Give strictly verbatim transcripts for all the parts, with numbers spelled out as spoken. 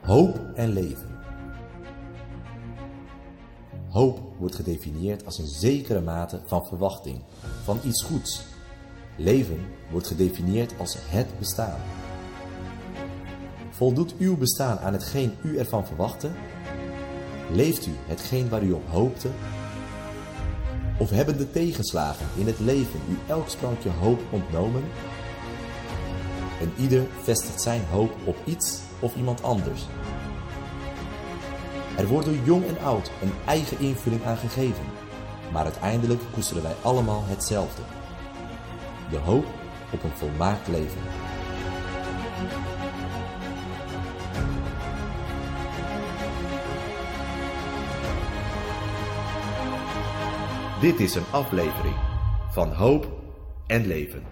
Hoop en leven. Hoop wordt gedefinieerd als een zekere mate van verwachting van iets goeds. Leven wordt gedefinieerd als het bestaan. Voldoet uw bestaan aan hetgeen u ervan verwachtte? Leeft u hetgeen waar u op hoopte? Of hebben de tegenslagen in het leven u elk sprankje hoop ontnomen? En ieder vestigt zijn hoop op iets of iemand anders. Er wordt door jong en oud een eigen invulling aan gegeven, maar uiteindelijk koesteren wij allemaal hetzelfde: de hoop op een volmaakt leven. Dit is een aflevering van Hoop en Leven.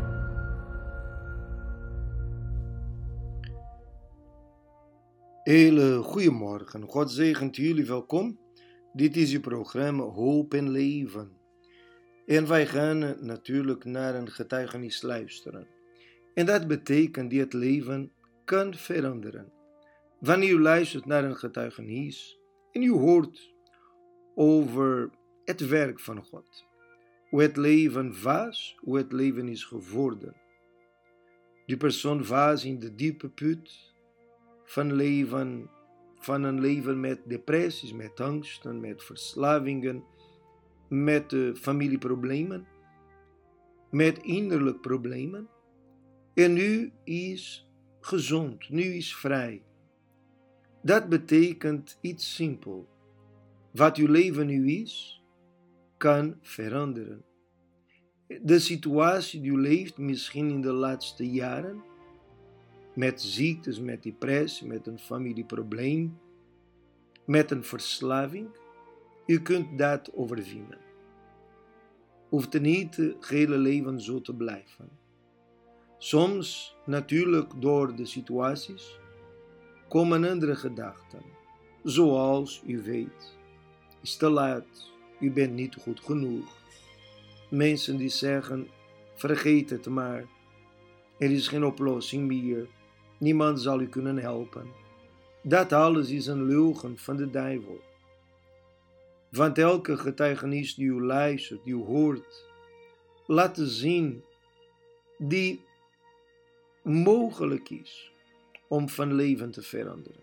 Hele goedemorgen, God zegent jullie, welkom. Dit is uw programma Hoop en Leven. En wij gaan natuurlijk naar een getuigenis luisteren. En dat betekent dat het leven kan veranderen. Wanneer u luistert naar een getuigenis en u hoort over het werk van God. Hoe het leven was, hoe het leven is geworden. Die persoon was in de diepe put van leven, van een leven met depressies, met angsten, met verslavingen, met uh, familieproblemen, met innerlijke problemen. En nu is gezond, nu is vrij. Dat betekent iets simpel. Wat uw leven nu is, kan veranderen. De situatie die u leeft, misschien in de laatste jaren, met ziektes, met depressie, met een familieprobleem, met een verslaving, u kunt dat overwinnen. Hoeft niet het hele leven zo te blijven. Soms, natuurlijk door de situaties, komen andere gedachten, zoals u weet, is te laat, u bent niet goed genoeg. Mensen die zeggen, vergeet het maar, er is geen oplossing meer. Niemand zal u kunnen helpen. Dat alles is een leugen van de duivel. Want elke getuigenis die u luistert, die u hoort, laat zien die mogelijk is om van leven te veranderen.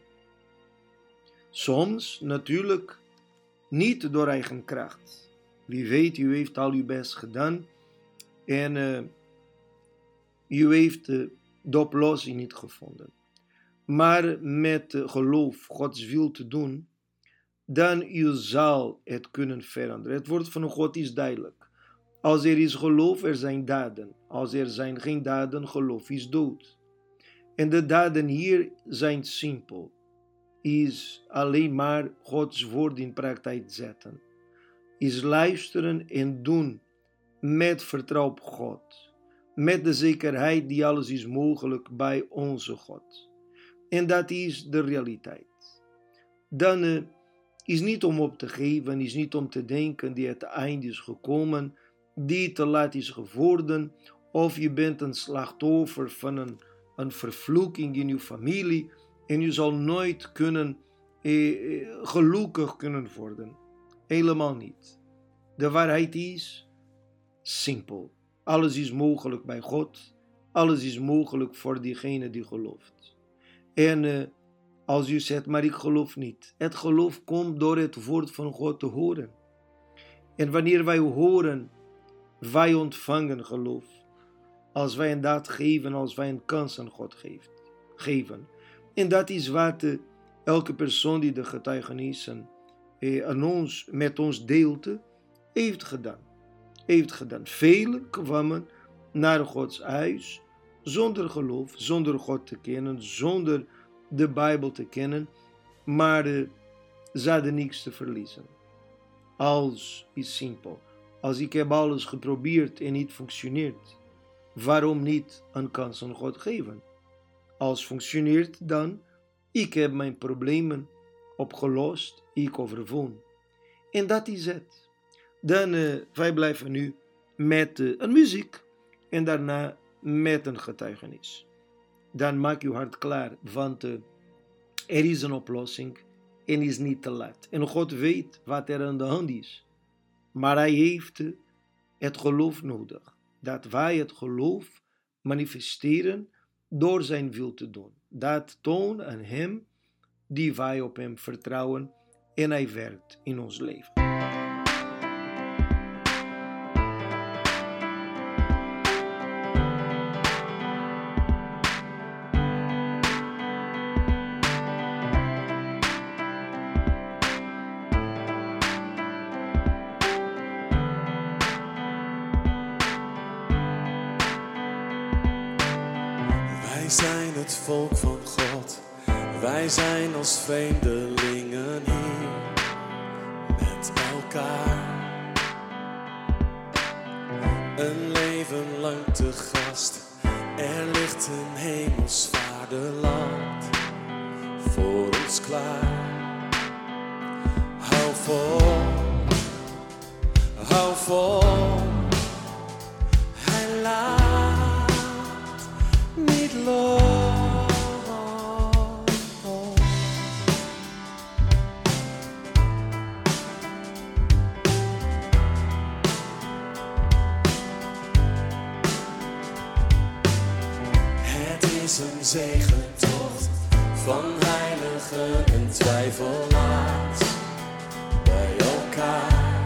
Soms natuurlijk niet door eigen kracht. Wie weet, u heeft al uw best gedaan en uh, u heeft uh, de oplossing niet gevonden. Maar met uh, geloof Gods wil te doen, dan u zal het kunnen veranderen. Het woord van God is duidelijk. Als er is geloof, er zijn daden. Als er zijn geen daden, geloof is dood. En de daden hier zijn simpel. Is alleen maar Gods woord in praktijk zetten. Is luisteren en doen met vertrouwen op God. Met de zekerheid die alles is mogelijk bij onze God. En dat is de realiteit. Dan uh, is niet om op te geven, is niet om te denken die het einde is gekomen, die te laat is geworden, of je bent een slachtoffer van een, een vervloeking in je familie en je zal nooit kunnen, eh, gelukkig kunnen worden. Helemaal niet. De waarheid is simpel. Alles is mogelijk bij God. Alles is mogelijk voor diegene die gelooft. En uh, als u zegt, maar ik geloof niet. Het geloof komt door het woord van God te horen. En wanneer wij horen, wij ontvangen geloof. Als wij een daad geven, als wij een kans aan God geeft, geven. En dat is wat uh, elke persoon die de getuigenissen uh, aan ons, met ons deelte, heeft gedaan. heeft gedaan. Velen kwamen naar Gods huis zonder geloof, zonder God te kennen, zonder de Bijbel te kennen, maar uh, ze hadden niks te verliezen. Als is simpel. Als ik heb alles geprobeerd en niet functioneert, waarom niet een kans aan God geven? Als functioneert dan, ik heb mijn problemen opgelost, ik overwon. En dat is het. Dan uh, wij blijven nu met uh, een muziek en daarna met een getuigenis. Dan maak je hart klaar, want uh, er is een oplossing en is niet te laat. En God weet wat er aan de hand is. Maar hij heeft het geloof nodig. Dat wij het geloof manifesteren door zijn wil te doen. Dat toont aan hem die wij op hem vertrouwen en hij werkt in ons leven. Wij zijn het volk van God, wij zijn als vreemdelingen hier met elkaar. Een leven lang te gast, er ligt een hemels vaderland voor ons klaar. Hou vol, hou vol, hij laat niet los. Het is een zegentocht van heiligen en twijfelaars bij elkaar.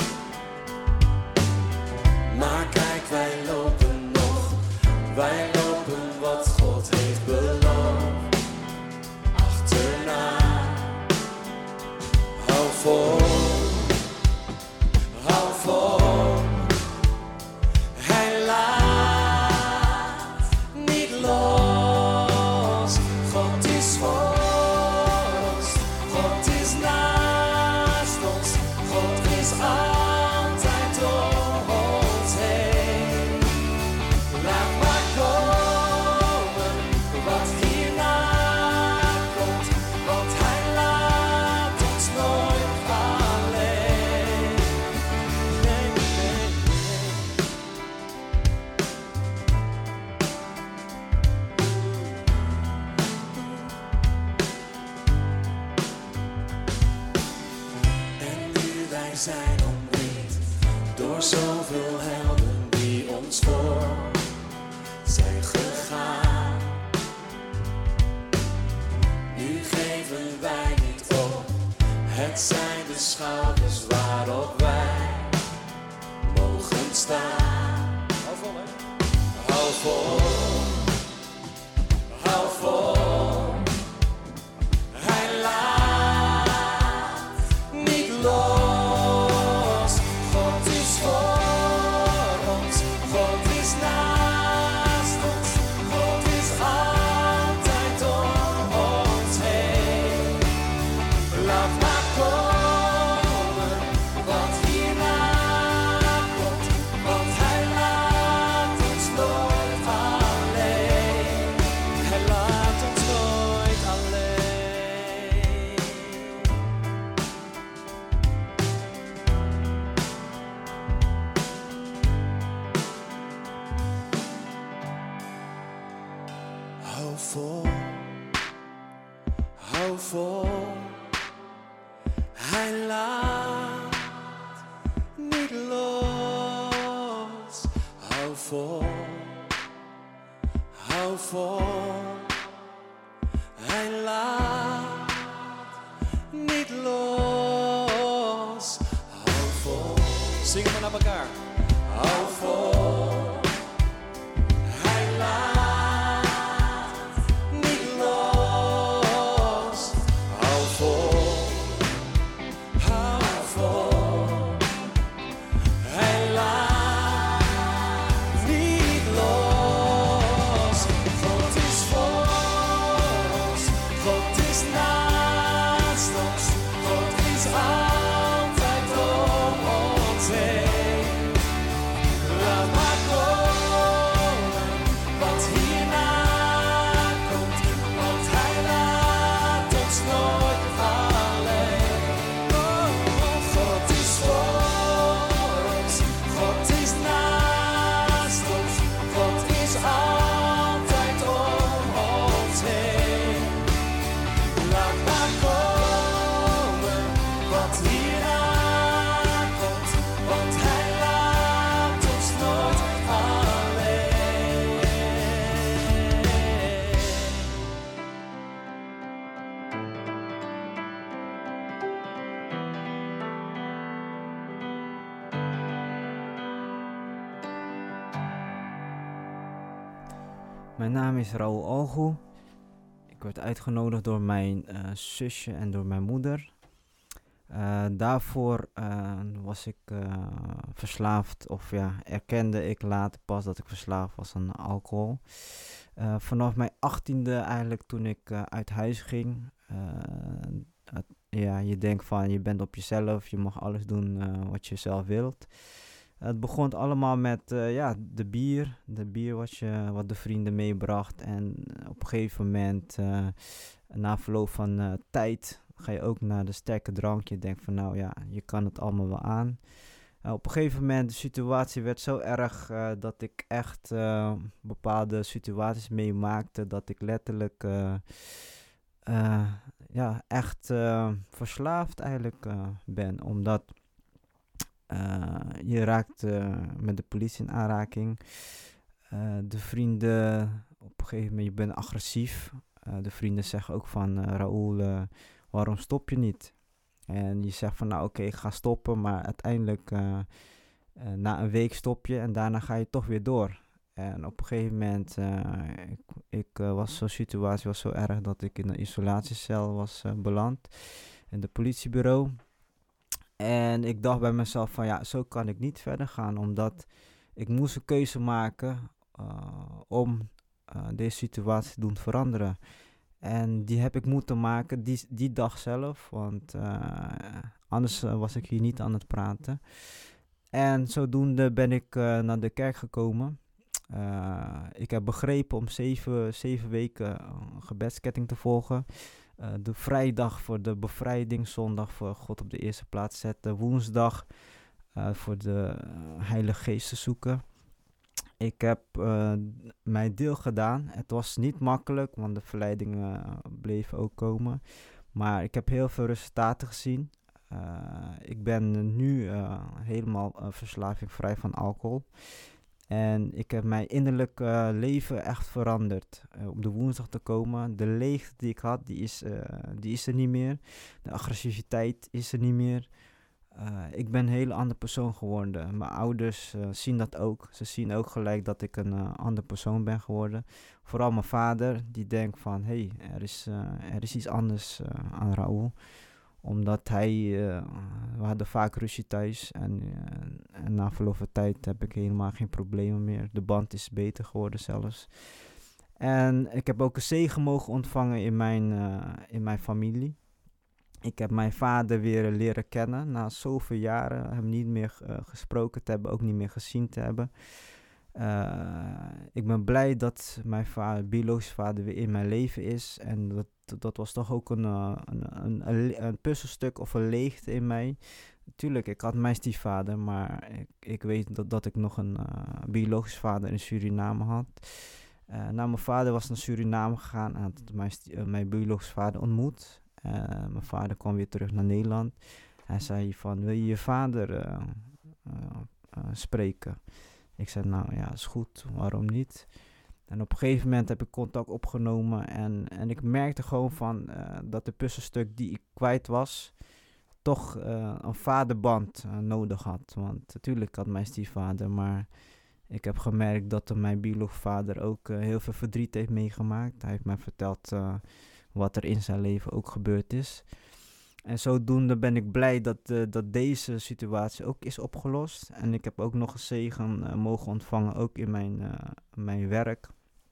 Maar kijk, wij lopen nog, wij lopen wat God heeft beloofd. Achterna, hou vol, hou vol, hij laat niet los. God is voor ons, God is naast ons, God is altijd door ons heen. Laat maar komen wat hierna komt, want hij laat ons nooit alleen. Nee, nee, nee. En nu wij zijn omringd door zoveel helden die ons voor zijn gegaan. Nu geven wij niet op, het zijn de schouders waarop wij mogen staan. Hou vol, hè? Hou vol, hou vol, hij laat niet los. God is voor ons, God is naast ons, God is altijd door ons heen. Laat maar komen wat hierna komt, want hij laat ons nooit alleen. Hij laat ons nooit alleen. Hou vol, hou vol, hij laat niet los. Hou vol, hou vol, hij laat niet los. Hou vol, zingen we naar elkaar. Hou vol, hij laat niet los. Hou vol, hou vol, hij laat niet los. God is voor ons, God is naast ons, God is altijd door ons heen. Mijn naam is Raoul Algoe. Ik werd uitgenodigd door mijn uh, zusje en door mijn moeder. Uh, daarvoor uh, was ik uh, verslaafd, of ja, erkende ik later pas dat ik verslaafd was aan alcohol. Uh, vanaf mijn achttiende eigenlijk, toen ik uh, uit huis ging. Uh, het, ja, je denkt van, je bent op jezelf, je mag alles doen uh, wat je zelf wilt. Het begon allemaal met uh, ja, de bier, de bier wat, je, wat de vrienden meebracht. En op een gegeven moment, uh, na verloop van uh, tijd, ga je ook naar de sterke drank. Je denkt van nou ja, je kan het allemaal wel aan. Uh, op een gegeven moment, de situatie werd zo erg uh, dat ik echt uh, bepaalde situaties meemaakte. Dat ik letterlijk uh, uh, ja, echt uh, verslaafd eigenlijk uh, ben. Omdat uh, je raakt uh, met de politie in aanraking. Uh, de vrienden, op een gegeven moment, je bent agressief. Uh, de vrienden zeggen ook van uh, Raoul, uh, waarom stop je niet? En je zegt van nou oké, okay, ik ga stoppen, maar uiteindelijk uh, uh, na een week stop je en daarna ga je toch weer door. En op een gegeven moment, uh, ik, ik uh, was zo'n situatie was zo erg dat ik in een isolatiecel was uh, beland in het politiebureau. En ik dacht bij mezelf van ja, zo kan ik niet verder gaan, omdat ik moest een keuze maken uh, om uh, deze situatie te doen veranderen. En die heb ik moeten maken die, die dag zelf, want uh, anders uh, was ik hier niet aan het praten. En zodoende ben ik uh, naar de kerk gekomen. Uh, ik heb begrepen om zeven, zeven weken een gebedsketting te volgen. Uh, de vrijdag voor de bevrijding, zondag voor God op de eerste plaats zetten, woensdag uh, voor de uh, Heilige Geest te zoeken. Ik heb uh, mijn deel gedaan. Het was niet makkelijk, want de verleidingen uh, bleven ook komen. Maar ik heb heel veel resultaten gezien. Uh, ik ben nu uh, helemaal uh, verslavingvrij van alcohol. En ik heb mijn innerlijk uh, leven echt veranderd. Uh, op de woensdag te komen. De leegte die ik had, die is, uh, die is er niet meer. De agressiviteit is er niet meer. Uh, ik ben een hele andere persoon geworden. Mijn ouders uh, zien dat ook. Ze zien ook gelijk dat ik een uh, andere persoon ben geworden. Vooral mijn vader, die denkt van, hé, hey, er, is, uh, er is iets anders uh, aan Raoul. Omdat hij, uh, we hadden vaak ruzie thuis. En, uh, en na verloop van tijd heb ik helemaal geen problemen meer. De band is beter geworden zelfs. En ik heb ook een zegen mogen ontvangen in mijn, uh, in mijn familie. Ik heb mijn vader weer leren kennen na zoveel jaren, hem niet meer uh, gesproken te hebben, ook niet meer gezien te hebben. Uh, ik ben blij dat mijn vader, biologische vader weer in mijn leven is. En dat, dat was toch ook een, uh, een, een, een, een puzzelstuk of een leegte in mij. Tuurlijk, ik had mijn stiefvader, maar ik, ik weet dat, dat ik nog een uh, biologische vader in Suriname had. Uh, nou, mijn vader was naar Suriname gegaan en had mijn, uh, mijn biologische vader ontmoet. Uh, mijn vader kwam weer terug naar Nederland. Hij zei van, wil je je vader uh, uh, uh, spreken? Ik zei, nou ja, is goed, waarom niet? En op een gegeven moment heb ik contact opgenomen. En, en ik merkte gewoon van uh, dat de puzzelstuk die ik kwijt was, toch uh, een vaderband uh, nodig had. Want natuurlijk had mijn stiefvader, maar ik heb gemerkt dat mijn biologische vader ook uh, heel veel verdriet heeft meegemaakt. Hij heeft mij verteld Uh, wat er in zijn leven ook gebeurd is. En zodoende ben ik blij dat, uh, dat deze situatie ook is opgelost. En ik heb ook nog een zegen uh, mogen ontvangen, ook in mijn, uh, mijn werk.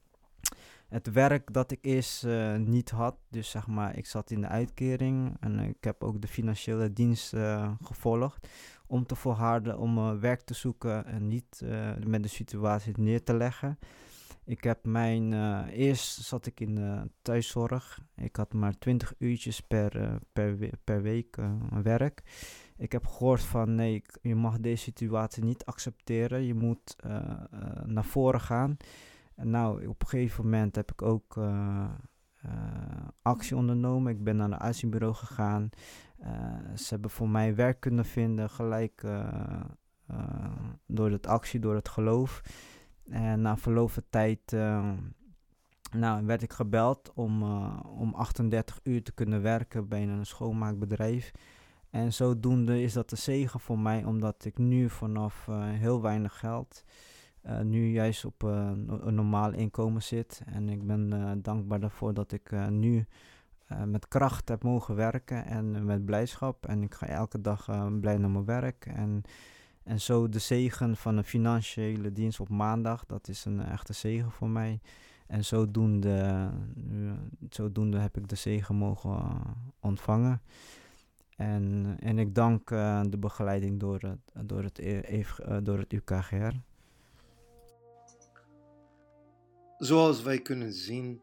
Het werk dat ik eerst uh, niet had, dus zeg maar, ik zat in de uitkering. En uh, ik heb ook de financiële dienst uh, gevolgd. Om te volharden, om uh, werk te zoeken en niet uh, met de situatie neer te leggen. Ik heb mijn, uh, eerst zat ik in de thuiszorg. Ik had maar twintig uurtjes per, uh, per, we- per week uh, werk. Ik heb gehoord van nee, ik- je mag deze situatie niet accepteren. Je moet uh, uh, naar voren gaan. En nou, op een gegeven moment heb ik ook uh, uh, actie ondernomen. Ik ben naar een uitzendbureau gegaan. Uh, ze hebben voor mij werk kunnen vinden, gelijk uh, uh, door het actie, door het geloof. En na verloop van tijd uh, nou, werd ik gebeld om, uh, om achtendertig uur te kunnen werken bij een schoonmaakbedrijf. En zodoende is dat een zegen voor mij, omdat ik nu vanaf uh, heel weinig geld uh, nu juist op uh, een normaal inkomen zit. En ik ben uh, dankbaar daarvoor dat ik uh, nu uh, met kracht heb mogen werken en uh, met blijdschap. En ik ga elke dag uh, blij naar mijn werk. En, en zo de zegen van een financiële dienst op maandag, dat is een echte zegen voor mij. En zodoende, uh, zodoende heb ik de zegen mogen uh, ontvangen. En, en ik dank uh, de begeleiding door het, door het, e- uh, door het U K G R. Zoals wij kunnen zien,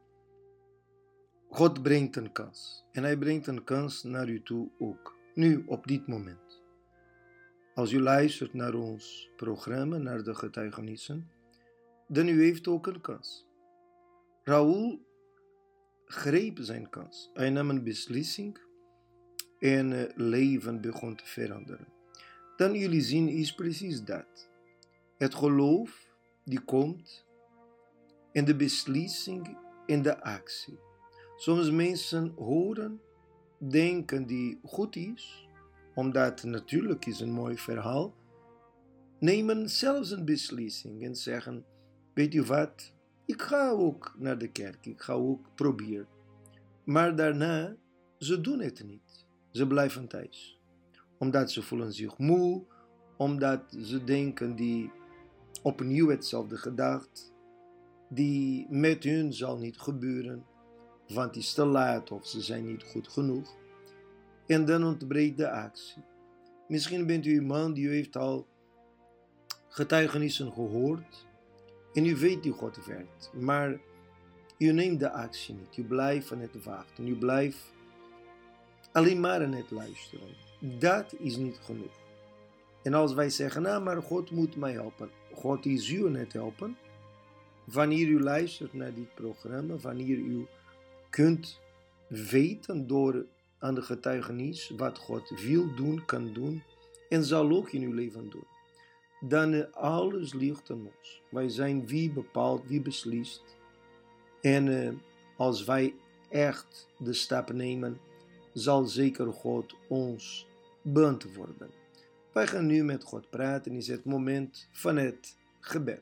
God brengt een kans. En hij brengt een kans naar u toe ook. Nu, op dit moment. Als u luistert naar ons programma, naar de getuigenissen, dan u heeft ook een kans. Raoul greep zijn kans. Hij nam een beslissing en het leven begon te veranderen. Dan jullie zien is precies dat. Het geloof die komt en de beslissing en de actie. Soms mensen horen, denken die goed is, omdat het natuurlijk is een mooi verhaal, nemen zelfs een beslissing en zeggen, weet u wat, ik ga ook naar de kerk, ik ga ook proberen. Maar daarna, ze doen het niet. Ze blijven thuis. Omdat ze voelen zich moe, omdat ze denken die opnieuw hetzelfde gedacht, die met hun zal niet gebeuren, want het is te laat of ze zijn niet goed genoeg. En dan ontbreekt de actie. Misschien bent u iemand die u heeft al getuigenissen gehoord en u weet hoe God werkt, maar u neemt de actie niet. U blijft aan het wachten. U blijft alleen maar aan het luisteren. Dat is niet genoeg. En als wij zeggen, nou maar God moet mij helpen. God is u aan het helpen. Wanneer u luistert naar dit programma, wanneer u kunt weten door aan de getuigenis wat God wil doen, kan doen en zal ook in uw leven doen. Dan alles ligt aan ons. Wij zijn wie bepaalt, wie beslist. En uh, als wij echt de stap nemen, zal zeker God ons beantwoorden. Wij gaan nu met God praten, is het moment van het gebed.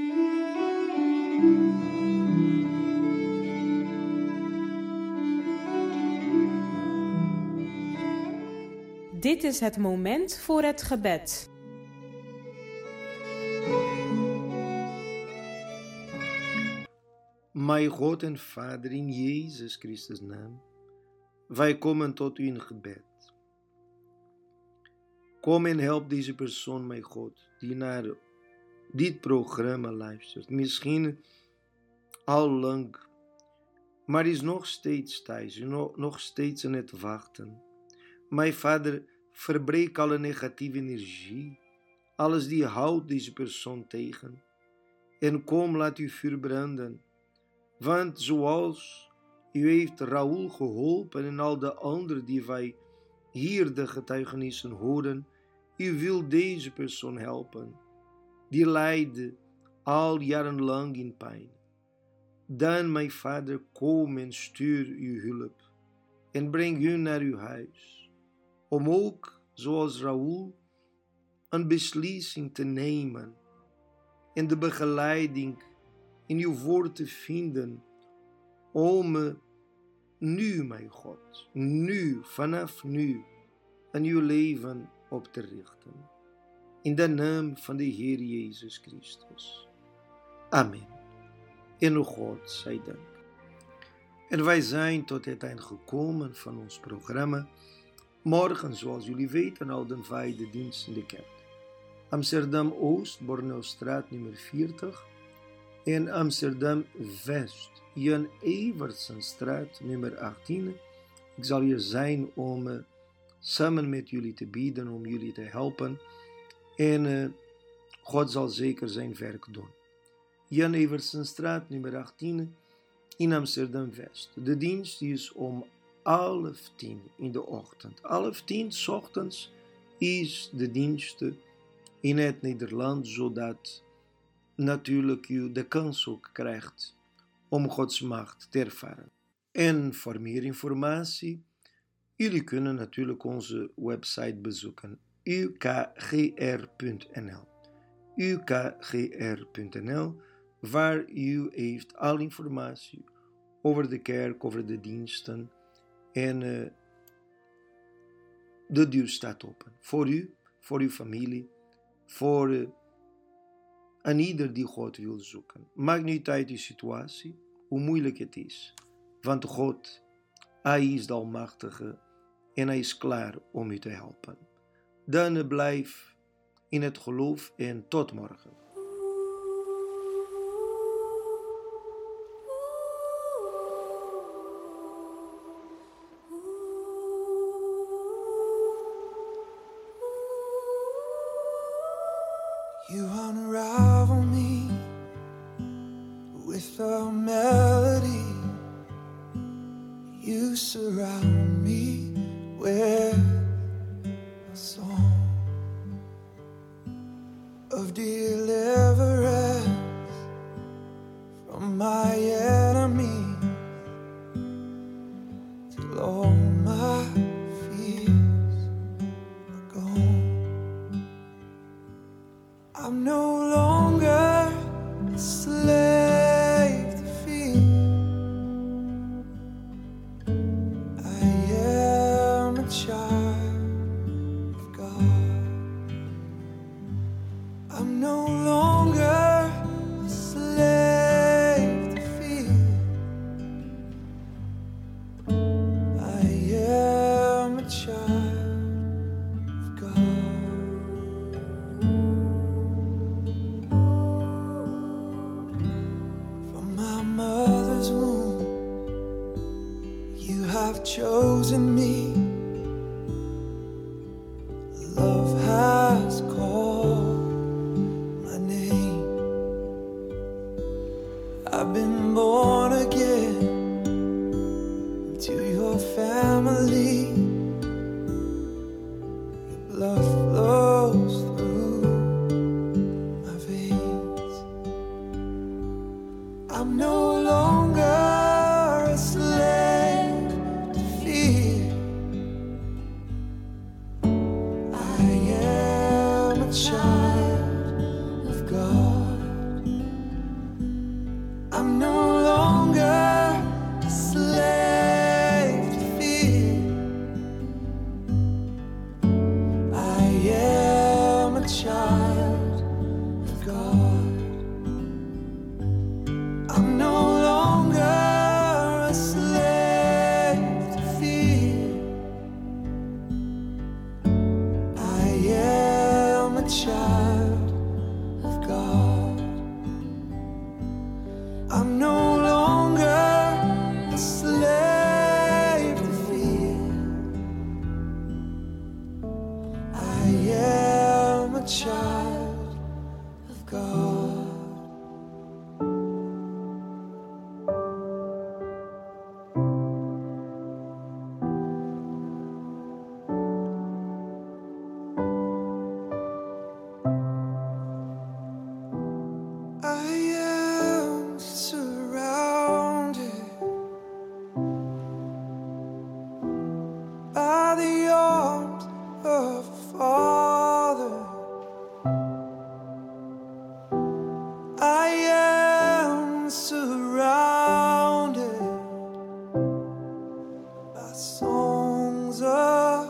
Dit is het moment voor het gebed. Mijn God en Vader, in Jezus Christus naam, wij komen tot u in gebed. Kom en help deze persoon, mijn God, die naar dit programma luistert. Misschien al lang, maar is nog steeds thuis, nog, nog steeds aan het wachten. Mijn Vader, verbreek alle negatieve energie, alles die houdt deze persoon tegen. En kom, laat uw vuur branden. Want zoals u heeft Raoul geholpen en al de anderen die wij hier de getuigenissen horen, u wil deze persoon helpen, die lijdt al jarenlang in pijn. Dan, mijn Vader, kom en stuur uw hulp en breng hun naar uw huis, om ook, zoals Raoul, een beslissing te nemen en de begeleiding in uw woord te vinden, om nu, mijn God, nu, vanaf nu, aan uw leven op te richten. In de naam van de Heer Jezus Christus. Amen. En God zij dank. En wij zijn tot het eind gekomen van ons programma. Morgen, zoals jullie weten, houden wij de dienst in de kerk. Amsterdam-Oost, Borneo-straat nummer veertig. En Amsterdam-West, Jan Evertsenstraat nummer achttien. Ik zal hier zijn om uh, samen met jullie te bidden, om jullie te helpen. En uh, God zal zeker zijn werk doen. Jan Evertsenstraat nummer achttien in Amsterdam-West. De dienst is om half tien in de ochtend. Half tien 's ochtends is de dienst in het Nederland, zodat natuurlijk u de kans ook krijgt om Gods macht te ervaren. En voor meer informatie, jullie kunnen natuurlijk onze website bezoeken, u k g r punt n l. u k g r punt n l, waar u heeft alle informatie over de kerk, over de diensten en uh, de deur staat open. Voor u, voor uw familie, voor uh, aan ieder die God wil zoeken. Maakt niet uit de situatie, hoe moeilijk het is. Want God, Hij is de Almachtige en Hij is klaar om u te helpen. Dan uh, blijf in het geloof en tot morgen. You unravel me with a melody. You surround me with a song of deliverance from my enemy, till all my fears are gone. I'm no longer a slave to fear. I am a child of God. I'm no longer a slave to fear. I am a child of God. From my mother's womb, you have chosen me. Love has called my name. I've been born again into your family. Your blood flows through my veins. I'm no longer a slave to fear. I am a child of God. I'm no longer a slave to fear. I am a child of God. I'm no longer a slave to fear. I am a child of God. I'm no longer a slave to fear. I am a child of God. I am surrounded by the arms of a Father. I am surrounded by songs of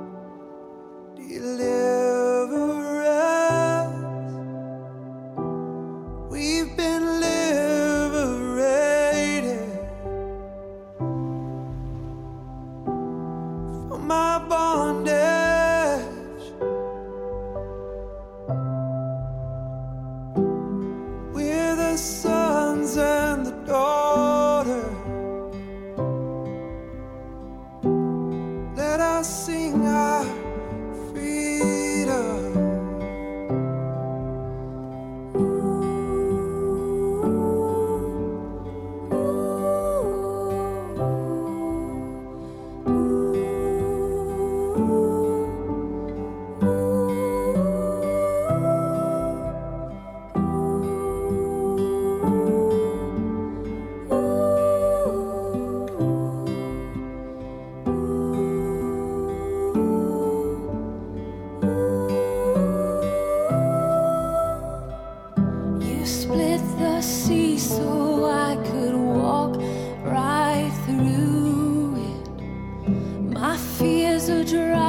deliverance. We've been liberated from my bondage. We're the sons and the daughters. Let us sing our freedom. Ooh. dry.